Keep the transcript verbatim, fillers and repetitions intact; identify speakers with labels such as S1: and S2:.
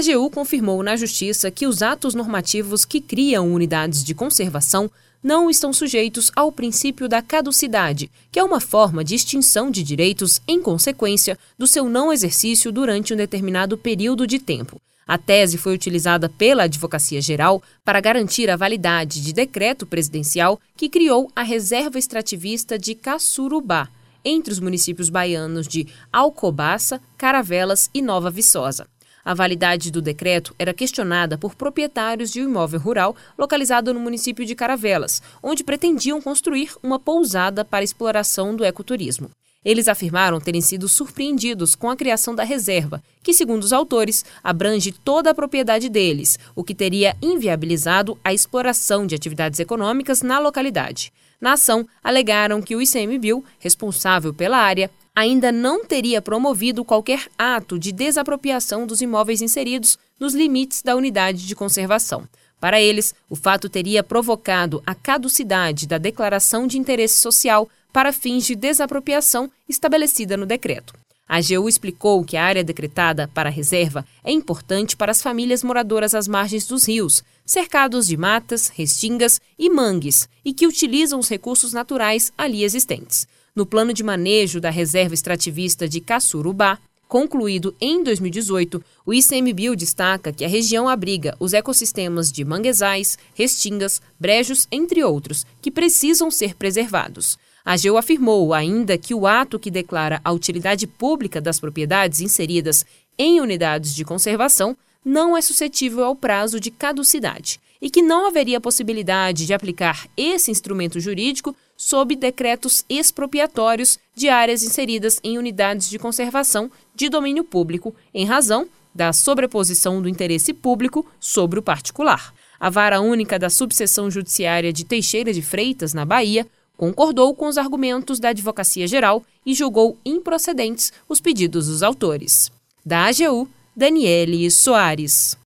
S1: A AGU confirmou na Justiça que os atos normativos que criam unidades de conservação não estão sujeitos ao princípio da caducidade, que é uma forma de extinção de direitos em consequência do seu não exercício durante um determinado período de tempo. A tese foi utilizada pela Advocacia Geral para garantir a validade de decreto presidencial que criou a Reserva Extrativista de Caçurubá, entre os municípios baianos de Alcobaça, Caravelas e Nova Viçosa. A validade do decreto era questionada por proprietários de um imóvel rural localizado no município de Caravelas, onde pretendiam construir uma pousada para exploração do ecoturismo. Eles afirmaram terem sido surpreendidos com a criação da reserva, que, segundo os autores, abrange toda a propriedade deles, o que teria inviabilizado a exploração de atividades econômicas na localidade. Na ação, alegaram que o ICMBio, responsável pela área, ainda não teria promovido qualquer ato de desapropriação dos imóveis inseridos nos limites da unidade de conservação. Para eles, o fato teria provocado a caducidade da declaração de interesse social para fins de desapropriação estabelecida no decreto. A AGU explicou que a área decretada para a reserva é importante para as famílias moradoras às margens dos rios, cercados de matas, restingas e mangues, e que utilizam os recursos naturais ali existentes. No plano de manejo da Reserva Extrativista de Caçurubá, concluído em dois mil e dezoito, o ICMBio destaca que a região abriga os ecossistemas de manguezais, restingas, brejos, entre outros, que precisam ser preservados. A AGU afirmou ainda que o ato que declara a utilidade pública das propriedades inseridas em unidades de conservação não é suscetível ao prazo de caducidade e que não haveria possibilidade de aplicar esse instrumento jurídico sob decretos expropriatórios de áreas inseridas em unidades de conservação de domínio público, em razão da sobreposição do interesse público sobre o particular. A Vara Única da Subseção Judiciária de Teixeira de Freitas, na Bahia, concordou com os argumentos da Advocacia Geral e julgou improcedentes os pedidos dos autores. Da AGU, Daniele Soares.